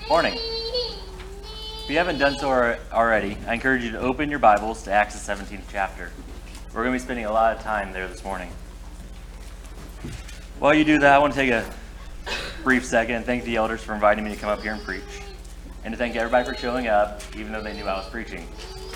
Morning. If you haven't done so already, I encourage you to open your Bibles to Acts the 17th chapter. We're going to be spending a lot of time there this morning. While you do that, I want to take a brief second and thank the elders for inviting me to come up here and preach, and to thank everybody for showing up, even though they knew I was preaching.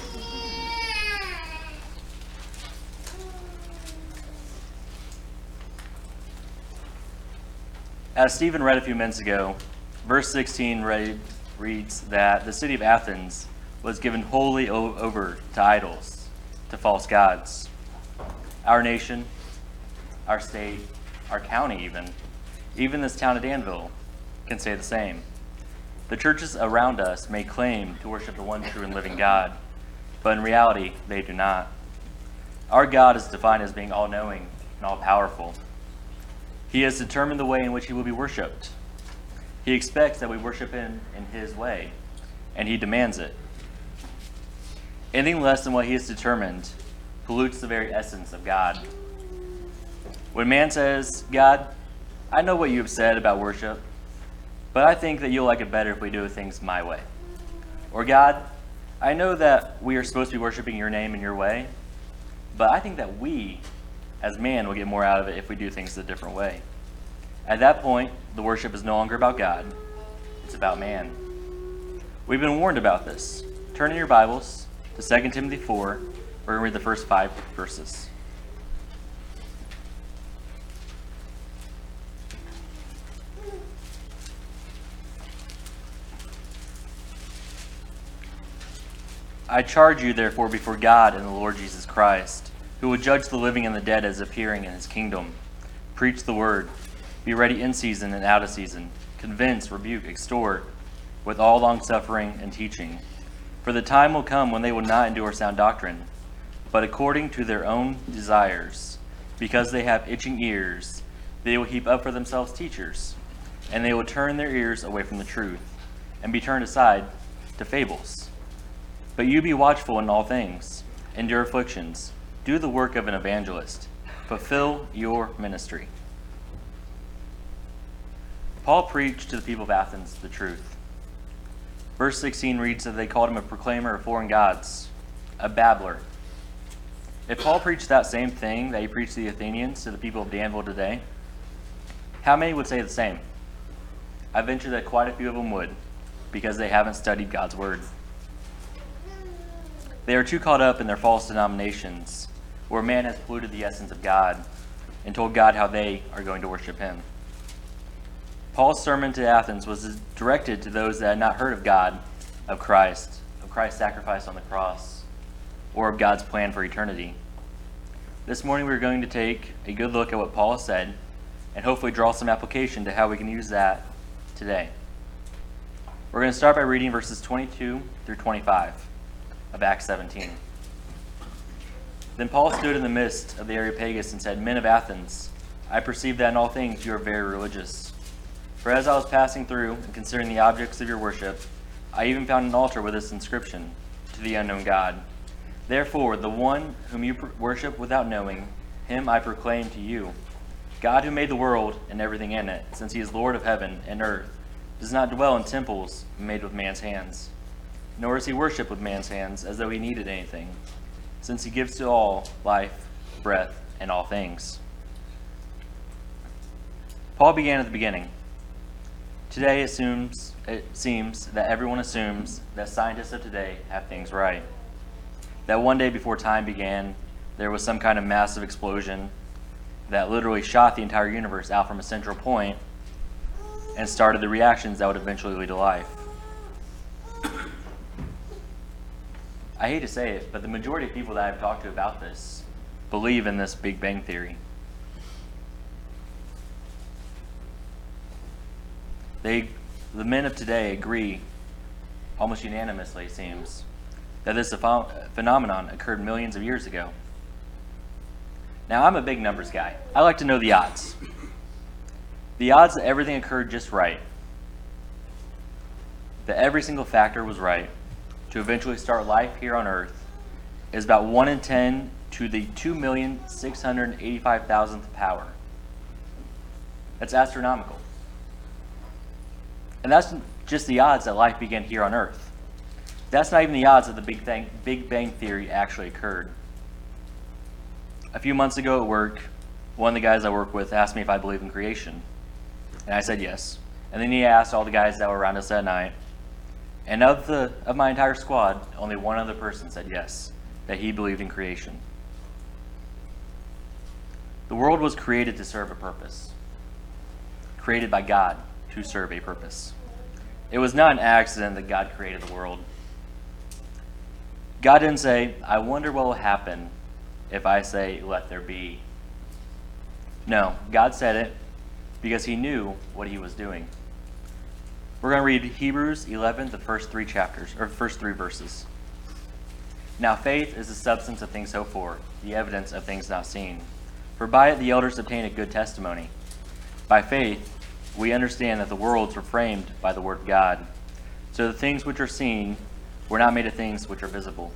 As Stephen read a few minutes ago, verse 16 reads that the city of Athens was given wholly over to idols, to false gods. Our nation, our state, our county even this town of Danville can say the same. The churches around us may claim to worship the one true and living God, but in reality, they do not. Our God is defined as being all-knowing and all-powerful. He has determined the way in which he will be worshipped. He expects that we worship him in his way, and he demands it. Anything less than what he has determined pollutes the very essence of God. When man says, "God, I know what you have said about worship, but I think that you'll like it better if we do things my way." Or, "God, I know that we are supposed to be worshiping your name in your way, but I think that we, as man, will get more out of it if we do things a different way." At that point, the worship is no longer about God, it's about man. We've been warned about this. Turn in your Bibles to 2 Timothy 4. We're going to read the first 5 verses. I charge you, therefore, before God and the Lord Jesus Christ, who will judge the living and the dead as appearing in his kingdom. Preach the word. Be ready in season and out of season. Convince, rebuke, exhort, with all longsuffering and teaching. For the time will come when they will not endure sound doctrine, but according to their own desires, because they have itching ears, they will heap up for themselves teachers, and they will turn their ears away from the truth, and be turned aside to fables. But you be watchful in all things, endure afflictions, do the work of an evangelist, fulfill your ministry. Paul preached to the people of Athens the truth. Verse 16 reads that they called him a proclaimer of foreign gods, a babbler. If Paul preached that same thing that he preached to the Athenians, to the people of Danville today, how many would say the same? I venture that quite a few of them would, because they haven't studied God's word. They are too caught up in their false denominations, where man has polluted the essence of God and told God how they are going to worship him. Paul's sermon to Athens was directed to those that had not heard of God, of Christ's sacrifice on the cross, or of God's plan for eternity. This morning we're going to take a good look at what Paul said and hopefully draw some application to how we can use that today. We're going to start by reading verses 22 through 25 of Acts 17. Then Paul stood in the midst of the Areopagus and said, "Men of Athens, I perceive that in all things you are very religious. For as I was passing through and considering the objects of your worship, I even found an altar with this inscription, to the unknown God. Therefore, the one whom you worship without knowing, him I proclaim to you. God who made the world and everything in it, since he is Lord of heaven and earth, does not dwell in temples made with man's hands. Nor is he worshipped with man's hands as though he needed anything, since he gives to all life, breath, and all things." Paul began at the beginning. Today it seems that everyone assumes that scientists of today have things right. That one day before time began, there was some kind of massive explosion that literally shot the entire universe out from a central point and started the reactions that would eventually lead to life. I hate to say it, but the majority of people that I've talked to about this believe in this Big Bang Theory. The men of today agree, almost unanimously it seems, that this phenomenon occurred millions of years ago. Now, I'm a big numbers guy. I like to know the odds. The odds that everything occurred just right, that every single factor was right to eventually start life here on Earth, is about 1 in 10 to the 2,685,000th power. That's astronomical. And that's just the odds that life began here on Earth. That's not even the odds that the Big Bang Theory actually occurred. A few months ago at work, one of the guys I work with asked me if I believe in creation. And I said yes. And then he asked all the guys that were around us that night. And of my entire squad, only one other person said yes, that he believed in creation. The world was created to serve a purpose. Created by God to serve a purpose. It was not an accident that God created the world. God didn't say, I wonder what will happen if I say, let there be. No, God said it because he knew what he was doing. We're going to read Hebrews 11, the first three verses. Now faith is the substance of things hoped for, the evidence of things not seen. For by it the elders obtained a good testimony. By faith we understand that the worlds were framed by the word of God. So the things which are seen were not made of things which are visible.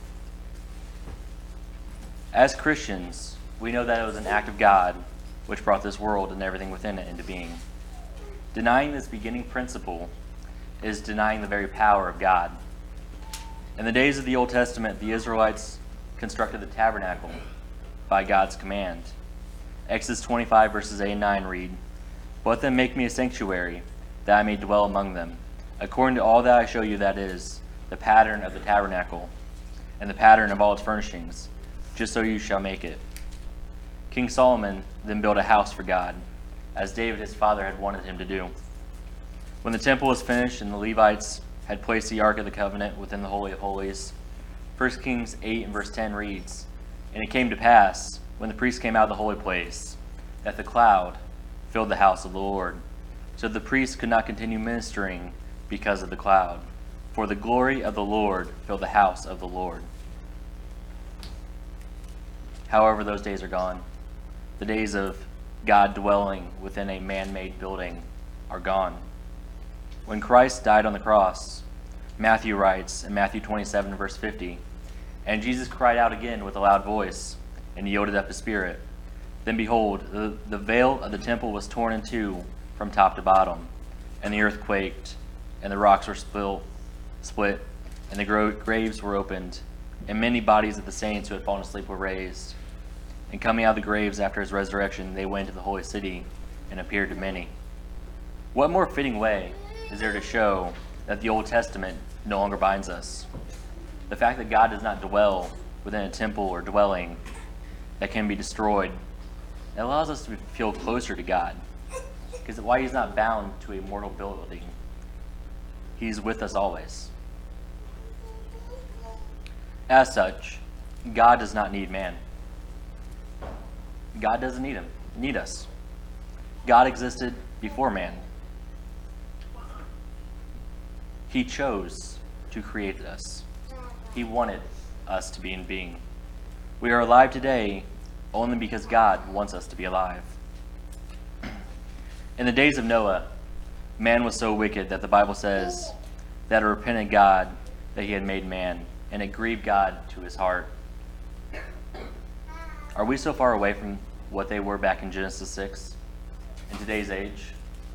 As Christians, we know that it was an act of God which brought this world and everything within it into being. Denying this beginning principle is denying the very power of God. In the days of the Old Testament, the Israelites constructed the tabernacle by God's command. Exodus 25 verses 8 and 9 read, Let them make me a sanctuary, that I may dwell among them, according to all that I show you, that is, the pattern of the tabernacle, and the pattern of all its furnishings, just so you shall make it. King Solomon then built a house for God, as David his father had wanted him to do. When the temple was finished and the Levites had placed the Ark of the Covenant within the Holy of Holies, 1 Kings 8 and verse 10 reads, And it came to pass, when the priests came out of the holy place, that the cloud filled the house of the Lord. So the priests could not continue ministering because of the cloud, for the glory of the Lord filled the house of the Lord. However, those days are gone. The days of God dwelling within a man-made building are gone. When Christ died on the cross, Matthew writes in Matthew 27 verse 50, And Jesus cried out again with a loud voice, and yielded up his spirit. Then behold, the veil of the temple was torn in two from top to bottom, and the earth quaked, and the rocks were split, and the graves were opened, and many bodies of the saints who had fallen asleep were raised. And coming out of the graves after his resurrection, they went into the holy city and appeared to many. What more fitting way is there to show that the Old Testament no longer binds us? The fact that God does not dwell within a temple or dwelling that can be destroyed, it allows us to feel closer to God. Because why he's not bound to a mortal building. He's with us always. As such, God does not need man. God doesn't need us. God existed before man. He chose to create us. He wanted us to be in being. We are alive today only because God wants us to be alive. In the days of Noah, man was so wicked that the Bible says that it repented God that he had made man, and it grieved God to his heart. Are we so far away from what they were back in Genesis 6 in today's age?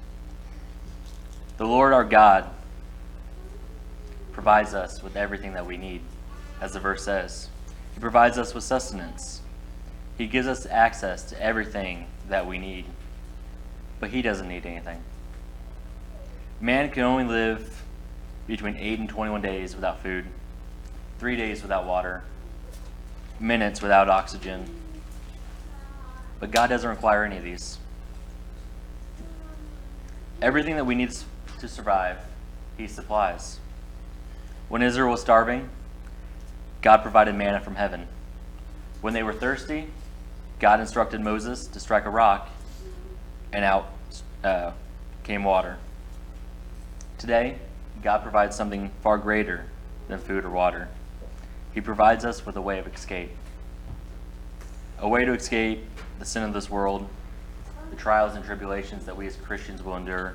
The Lord our God provides us with everything that we need, as the verse says. He provides us with sustenance. He gives us access to everything that we need, but he doesn't need anything. Man can only live between 8 and 21 days without food, 3 days without water, minutes without oxygen. But God doesn't require any of these. Everything that we need to survive, he supplies. When Israel was starving, God provided manna from heaven. When they were thirsty, God instructed Moses to strike a rock, and out came water. Today, God provides something far greater than food or water. He provides us with a way of escape. A way to escape the sin of this world, the trials and tribulations that we as Christians will endure.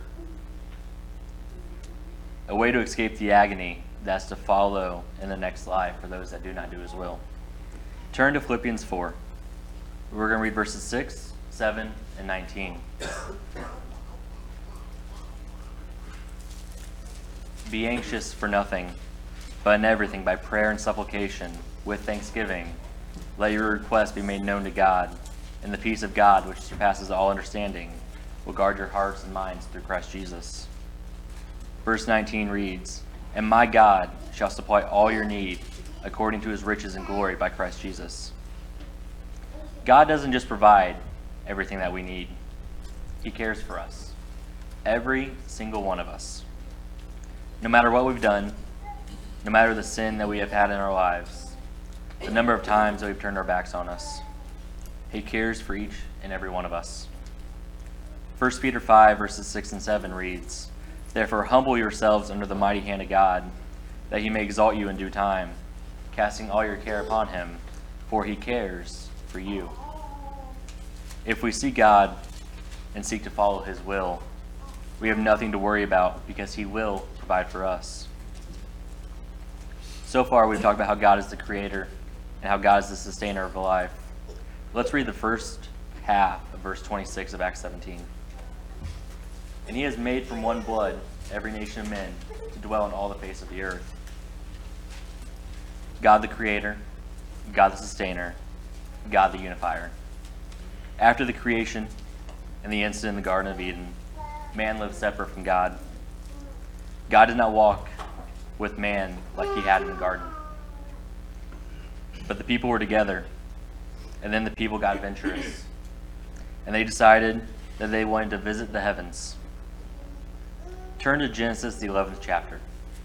A way to escape the agony that's to follow in the next life for those that do not do his will. Turn to Philippians 4. We're going to read verses 6, 7, and 19. Be anxious for nothing, but in everything by prayer and supplication, with thanksgiving, let your requests be made known to God, and the peace of God, which surpasses all understanding, will guard your hearts and minds through Christ Jesus. Verse 19 reads, And my God shall supply all your need according to his riches and glory by Christ Jesus. God doesn't just provide everything that we need. He cares for us. Every single one of us. No matter what we've done, no matter the sin that we have had in our lives, the number of times that we've turned our backs on us, he cares for each and every one of us. 1 Peter 5, verses 6 and 7 reads, Therefore humble yourselves under the mighty hand of God, that he may exalt you in due time, casting all your care upon him, for he cares for you. If we seek God and seek to follow his will, we have nothing to worry about because he will provide for us. So far, we've talked about how God is the creator and how God is the sustainer of life. Let's read the first half of verse 26 of Acts 17. And he has made from one blood every nation of men to dwell on all the face of the earth. God the creator, God the sustainer, God the unifier. After the creation and the incident in the Garden of Eden, man lived separate from God. God did not walk with man like he had in the garden. But the people were together, and then the people got adventurous, and they decided that they wanted to visit the heavens. Turn to Genesis, the 11th chapter.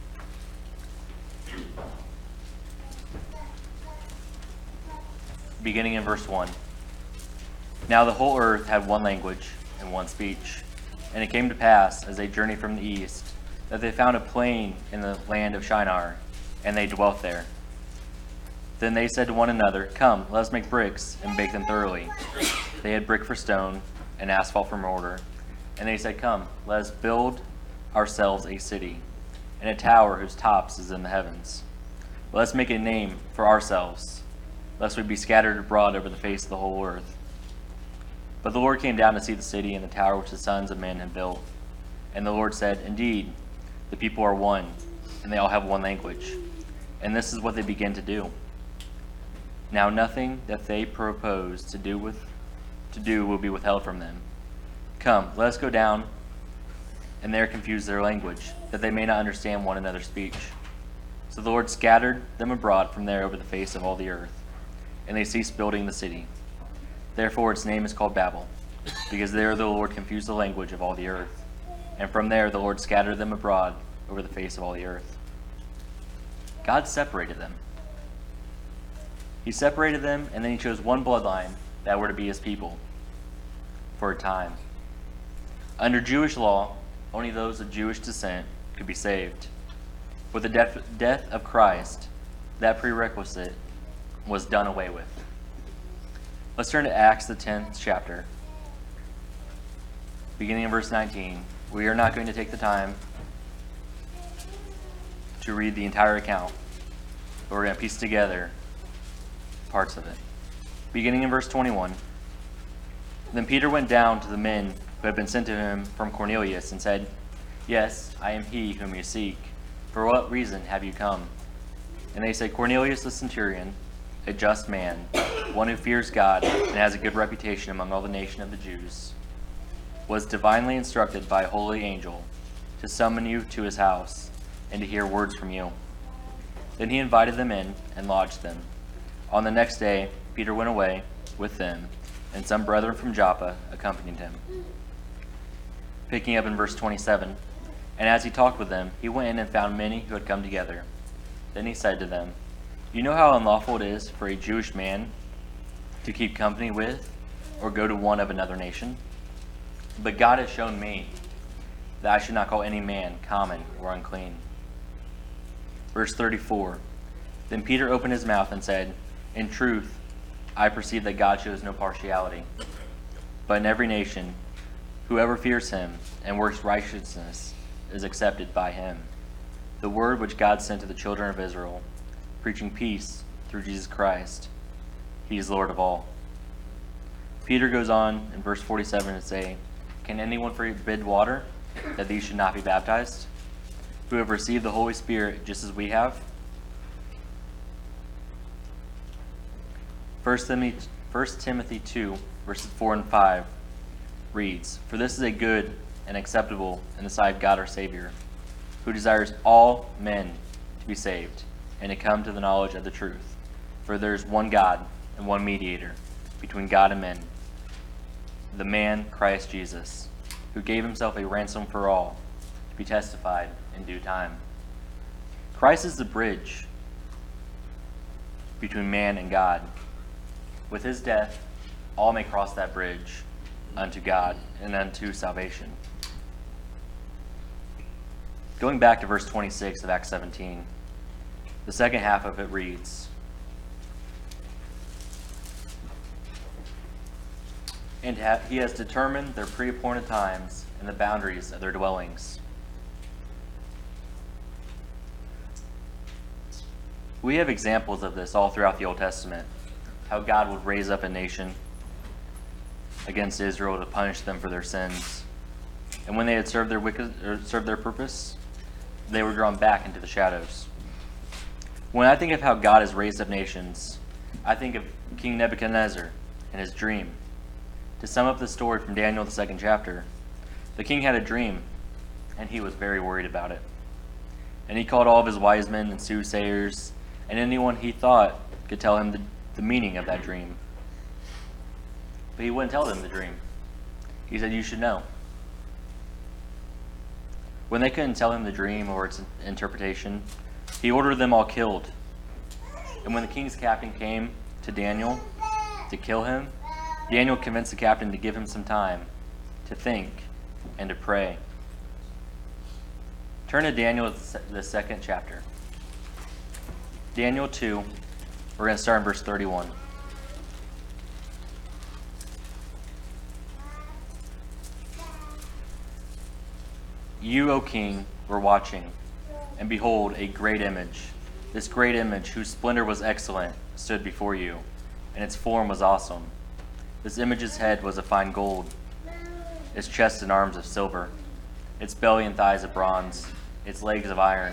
Beginning in verse 1. Now the whole earth had one language and one speech. And it came to pass, as they journeyed from the east, that they found a plain in the land of Shinar, and they dwelt there. Then they said to one another, Come, let us make bricks, and bake them thoroughly. They had brick for stone, and asphalt for mortar. And they said, Come, let us build ourselves a city, and a tower whose tops is in the heavens. Let us make a name for ourselves, lest we be scattered abroad over the face of the whole earth. But the Lord came down to see the city and the tower which the sons of men had built. And the Lord said, Indeed, the people are one, and they all have one language. And this is what they begin to do. Now nothing that they propose to do will be withheld from them. Come, let us go down, and there confuse their language, that they may not understand one another's speech. So the Lord scattered them abroad from there over the face of all the earth, and they ceased building the city. Therefore its name is called Babel, because there the Lord confused the language of all the earth. And from there the Lord scattered them abroad over the face of all the earth. God separated them. He separated them, and then he chose one bloodline that were to be his people for a time. Under Jewish law, only those of Jewish descent could be saved. With the death of Christ, that prerequisite was done away with. Let's turn to Acts, the 10th chapter. Beginning in verse 19. We are not going to take the time to read the entire account, but we're going to piece together parts of it. Beginning in verse 21. Then Peter went down to the men who had been sent to him from Cornelius and said, Yes, I am he whom you seek. For what reason have you come? And they said, Cornelius the centurion, a just man, one who fears God and has a good reputation among all the nation of the Jews, was divinely instructed by a holy angel to summon you to his house and to hear words from you. Then he invited them in and lodged them. On the next day, Peter went away with them, and some brethren from Joppa accompanied him. Picking up in verse 27, And as he talked with them, he went in and found many who had come together. Then he said to them, You know how unlawful it is for a Jewish man to keep company with or go to one of another nation? But God has shown me that I should not call any man common or unclean. Verse 34, Then Peter opened his mouth and said, In truth, I perceive that God shows no partiality, but in every nation, whoever fears him and works righteousness is accepted by him. The word which God sent to the children of Israel, preaching peace through Jesus Christ. He is Lord of all. Peter goes on in verse 47 to say, Can anyone forbid water, that these should not be baptized? who have received the Holy Spirit just as we have? 1 Timothy 2, verses 4 and 5 reads, "For this is a good and acceptable in the sight of God our Savior, who desires all men to be saved and to come to the knowledge of the truth. For there is one God and one mediator between God and men, the man Christ Jesus, who gave himself a ransom for all, to be testified in due time." Christ is the bridge between man and God. With his death, all may cross that bridge unto God and unto salvation. Going back to verse 26 of Acts 17, the second half of it reads, "And he has determined their pre-appointed times and the boundaries of their dwellings." We have examples of this all throughout the Old Testament, how God would raise up a nation against Israel to punish them for their sins. And when they had served their purpose, they were drawn back into the shadows. When I think of how God has raised up nations, I think of King Nebuchadnezzar and his dream. To sum up the story from Daniel, the 2nd chapter, the king had a dream, and he was very worried about it. And he called all of his wise men and soothsayers, and anyone he thought could tell him the meaning of that dream. But he wouldn't tell them the dream. He said, "You should know." When they couldn't tell him the dream or its interpretation, he ordered them all killed. And when the king's captain came to Daniel to kill him, Daniel convinced the captain to give him some time to think and to pray. Turn to Daniel, the 2nd chapter. Daniel 2, we're going to start in verse 31. "You, O king, were watching, and behold, a great image. This great image, whose splendor was excellent, stood before you, and its form was awesome. This image's head was of fine gold, its chest and arms of silver, its belly and thighs of bronze, its legs of iron,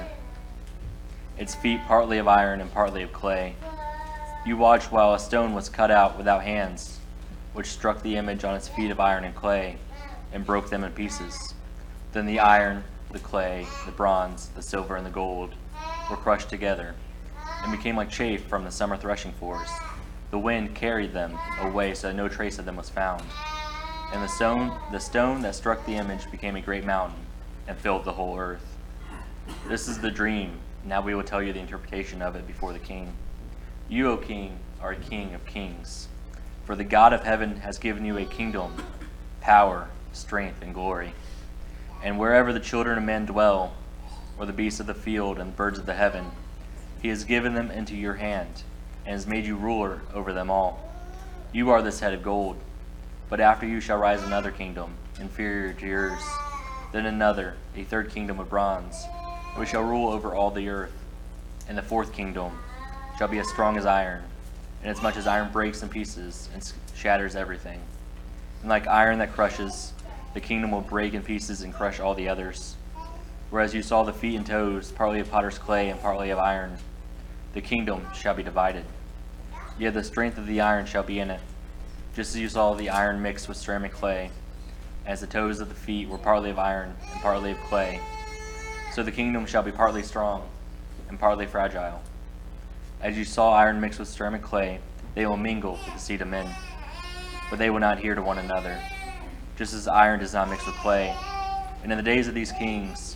its feet partly of iron and partly of clay. You watched while a stone was cut out without hands, which struck the image on its feet of iron and clay, and broke them in pieces. Then the iron, the clay, the bronze, the silver, and the gold were crushed together, and became like chaff from the summer threshing floors. The wind carried them away so that no trace of them was found. And the stone that struck the image became a great mountain, and filled the whole earth. This is the dream. Now we will tell you the interpretation of it before the king. You, O king, are a king of kings. For the God of heaven has given you a kingdom, power, strength, and glory. And wherever the children of men dwell, or the beasts of the field and the birds of the heaven, he has given them into your hand, and has made you ruler over them all. You are this head of gold. But after you shall rise another kingdom, inferior to yours, then another, a third kingdom of bronze, which shall rule over all the earth. And the fourth kingdom shall be as strong as iron, inasmuch as iron breaks in pieces and shatters everything. And like iron that crushes, the kingdom will break in pieces and crush all the others. Whereas you saw the feet and toes, partly of potter's clay and partly of iron, the kingdom shall be divided. Yet the strength of the iron shall be in it, just as you saw the iron mixed with ceramic clay, as the toes of the feet were partly of iron and partly of clay. So the kingdom shall be partly strong and partly fragile. As you saw iron mixed with ceramic clay, they will mingle with the seed of men, but they will not adhere to one another, just as iron does not mix with clay. And in the days of these kings,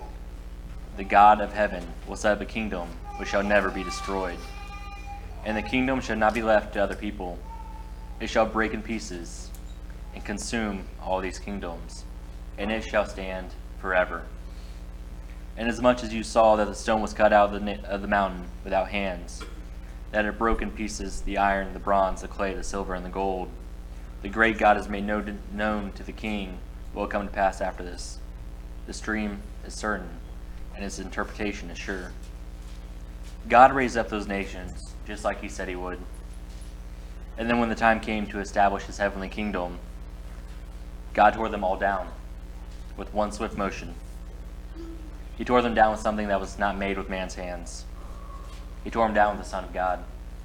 the God of heaven will set up a kingdom which shall never be destroyed. And the kingdom shall not be left to other people. It shall break in pieces and consume all these kingdoms, and it shall stand forever. Inasmuch as you saw that the stone was cut out of the mountain without hands, that it broke in pieces the iron, the bronze, the clay, the silver, and the gold, the great God has made known to the king what will come to pass after this. This dream is certain, and its interpretation is sure. God raised up those nations, just like he said he would. And then when the time came to establish his heavenly kingdom, God tore them all down with one swift motion. He tore them down with something that was not made with man's hands. He tore them down with the Son of God.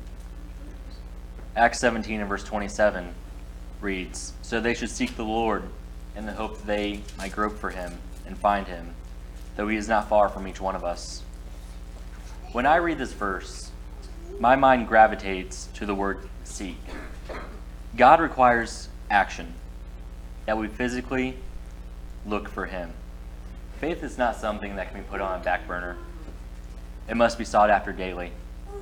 Acts 17 and verse 27 reads, "So they should seek the Lord in the hope that they might grope for him and find him, though he is not far from each one of us." When I read this verse, my mind gravitates to the word seek. God requires action, that we physically look for him. Faith is not something that can be put on a back burner. It must be sought after daily.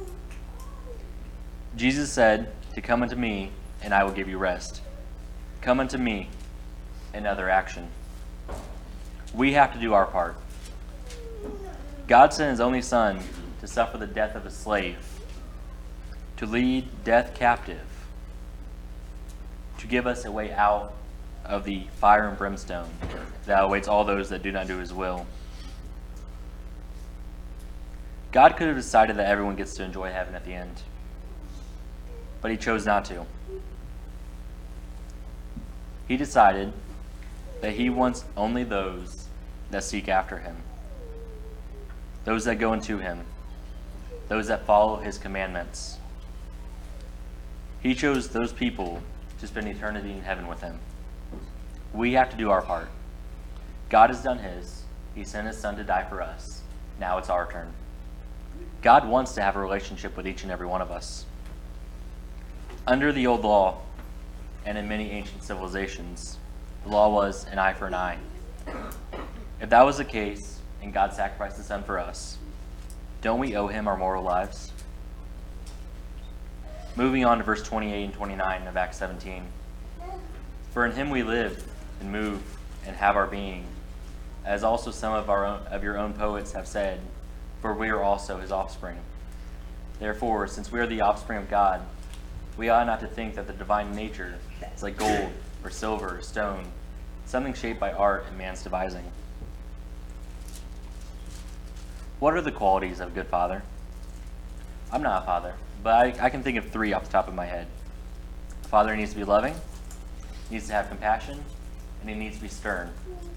Jesus said to come unto me, and I will give you rest. Come unto me, another action. We have to do our part. God sent his only Son to suffer the death of a slave, to lead death captive, to give us a way out of the fire and brimstone that awaits all those that do not do his will. God could have decided that everyone gets to enjoy heaven at the end, but he chose not to. He decided that he wants only those that seek after him, those that go unto him, those that follow his commandments. He chose those people to spend eternity in heaven with him. We have to do our part. God has done his. He sent his Son to die for us. Now it's our turn. God wants to have a relationship with each and every one of us. Under the old law, and in many ancient civilizations, the law was an eye for an eye. If that was the case, and God sacrificed his Son for us, don't we owe him our moral lives? Moving on to verse 28 and 29 of Acts 17. "For in him we live and move and have our being, as also some of your own poets have said, for we are also his offspring. Therefore, since we are the offspring of God, we ought not to think that the divine nature is like gold or silver or stone, something shaped by art and man's devising." What are the qualities of a good father? I'm not a father, but I can think of 3 off the top of my head. A father needs to be loving, needs to have compassion, and he needs to be stern.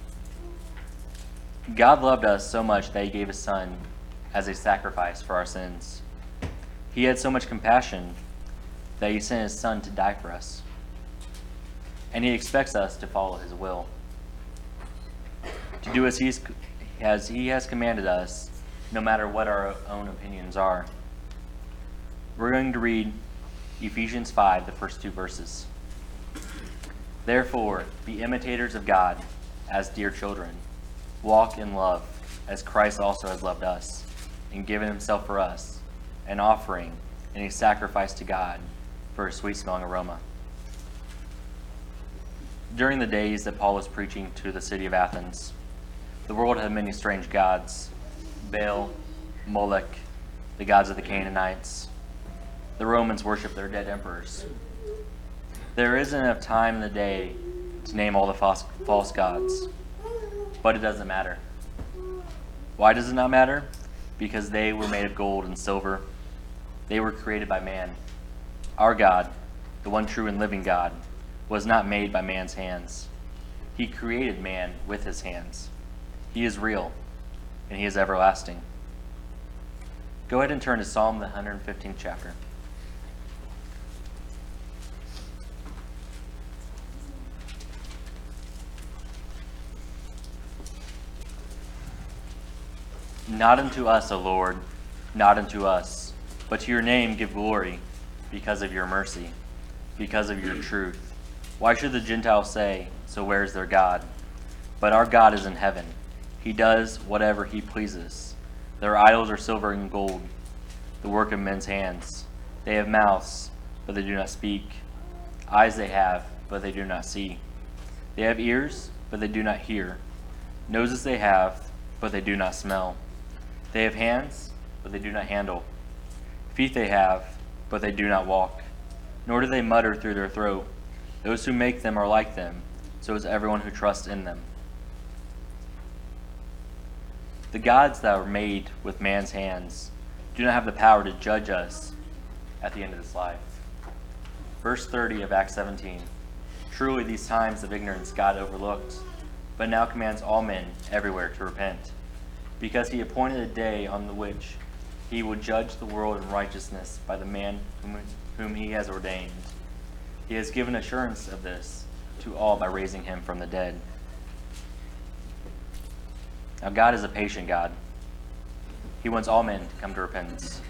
God loved us so much that he gave his Son as a sacrifice for our sins. He had so much compassion that he sent his Son to die for us. And he expects us to follow his will, to do as he has commanded us, no matter what our own opinions are. We're going to read Ephesians 5, the first 2 verses. "Therefore, be imitators of God as dear children. Walk in love, as Christ also has loved us, and given himself for us, an offering and a sacrifice to God for a sweet-smelling aroma." During the days that Paul was preaching to the city of Athens, the world had many strange gods: Baal, Moloch, the gods of the Canaanites. The Romans worshiped their dead emperors. There isn't enough time in the day to name all the false gods, but it doesn't matter. Why does it not matter? Because they were made of gold and silver. They were created by man. Our God, the one true and living God, was not made by man's hands. He created man with his hands. He is real, and he is everlasting. Go ahead and turn to Psalm, the 115th chapter. "Not unto us, O Lord, not unto us, but to your name give glory, because of your mercy, because of your truth. Why should the Gentiles say, so where is their God? But our God is in heaven. He does whatever he pleases. Their idols are silver and gold, the work of men's hands. They have mouths, but they do not speak. Eyes they have, but they do not see. They have ears, but they do not hear. Noses they have, but they do not smell. They have hands, but they do not handle. Feet they have, but they do not walk. Nor do they mutter through their throat. Those who make them are like them, so is everyone who trusts in them." The gods that were made with man's hands do not have the power to judge us at the end of this life. Verse 30 of Acts 17. "Truly these times of ignorance God overlooked, but now commands all men everywhere to repent, because he appointed a day on the which he would judge the world in righteousness by the man whom he has ordained. He has given assurance of this to all by raising him from the dead. Now God is a patient God. He wants all men to come to repentance.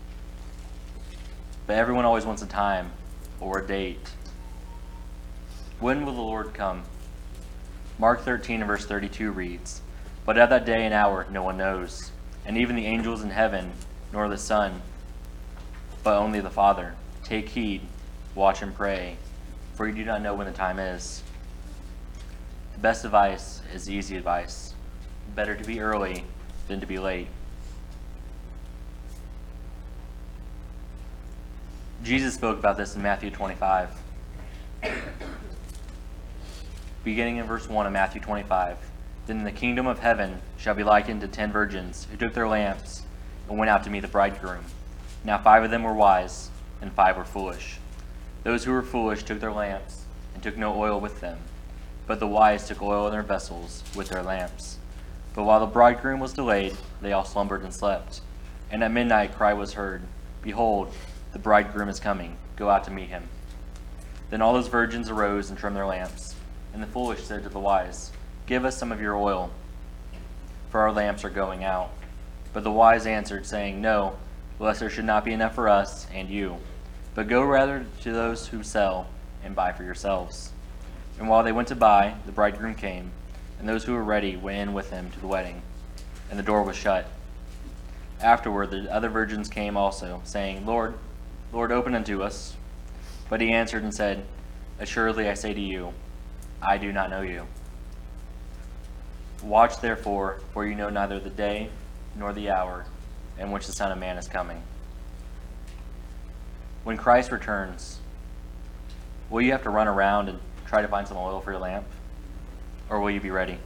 But everyone always wants a time or a date. When will the Lord come? Mark 13 and verse 32 reads, "But at that day and hour no one knows, and even the angels in heaven, nor the Son, but only the Father. Take heed, watch and pray, for you do not know when the time is." The best advice is easy advice. Better to be early than to be late. Jesus spoke about this in Matthew 25. Beginning in verse 1 of Matthew 25. "Then the kingdom of heaven shall be likened to 10 virgins who took their lamps and went out to meet the bridegroom. Now 5 of them were wise, and 5 were foolish. Those who were foolish took their lamps and took no oil with them, but the wise took oil in their vessels with their lamps. But while the bridegroom was delayed, they all slumbered and slept. And at midnight a cry was heard, 'Behold, the bridegroom is coming. Go out to meet him.' Then all those virgins arose and trimmed their lamps. And the foolish said to the wise, 'Give us some of your oil, for our lamps are going out.' But the wise answered, saying, 'No, lest there should not be enough for us and you. But go rather to those who sell and buy for yourselves.' And while they went to buy, the bridegroom came, and those who were ready went in with him to the wedding, and the door was shut. Afterward the other virgins came also, saying, 'Lord, Lord, open unto us.' But he answered and said, 'Assuredly I say to you, I do not know you. Watch therefore, for you know neither the day nor the hour in which the Son of Man is coming.'" When Christ returns, will you have to run around and try to find some oil for your lamp? Or will you be ready?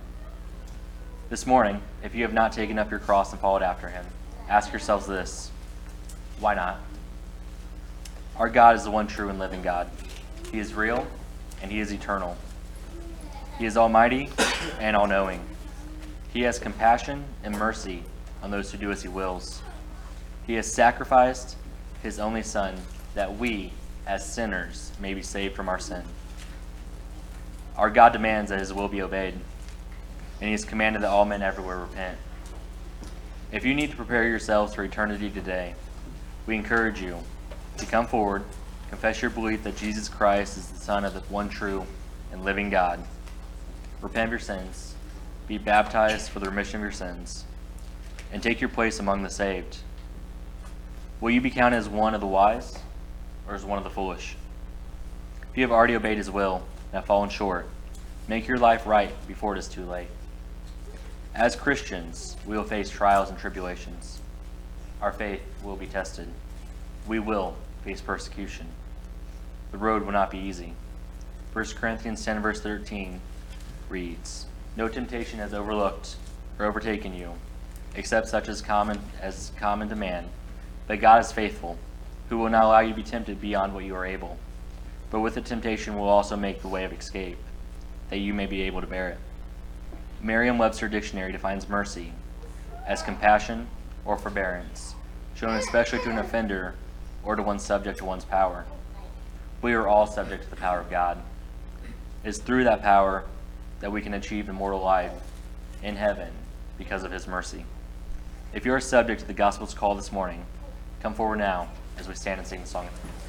This morning, if you have not taken up your cross and followed after him, ask yourselves this: why not? Our God is the one true and living God. He is real and he is eternal. He is almighty and all-knowing. He has compassion and mercy on those who do as he wills. He has sacrificed his only Son that we, as sinners, may be saved from our sin. Our God demands that his will be obeyed, and he has commanded that all men everywhere repent. If you need to prepare yourselves for eternity today, we encourage you to come forward, confess your belief that Jesus Christ is the Son of the one true and living God. Repent of your sins, be baptized for the remission of your sins, and take your place among the saved. Will you be counted as one of the wise or as one of the foolish? If you have already obeyed his will and have fallen short, make your life right before it is too late. As Christians, we will face trials and tribulations. Our faith will be tested. We will face persecution. The road will not be easy. 1 Corinthians 10 verse 13 reads, "No temptation has overlooked or overtaken you, except such as common to man. But God is faithful, who will not allow you to be tempted beyond what you are able. But with the temptation will also make the way of escape, that you may be able to bear it." Merriam-Webster Dictionary defines mercy as compassion or forbearance, shown especially to an offender or to one subject to one's power. We are all subject to the power of God. It is through that power that we can achieve immortal life in heaven because of his mercy. If you are subject to the gospel's call this morning, come forward now as we stand and sing the song.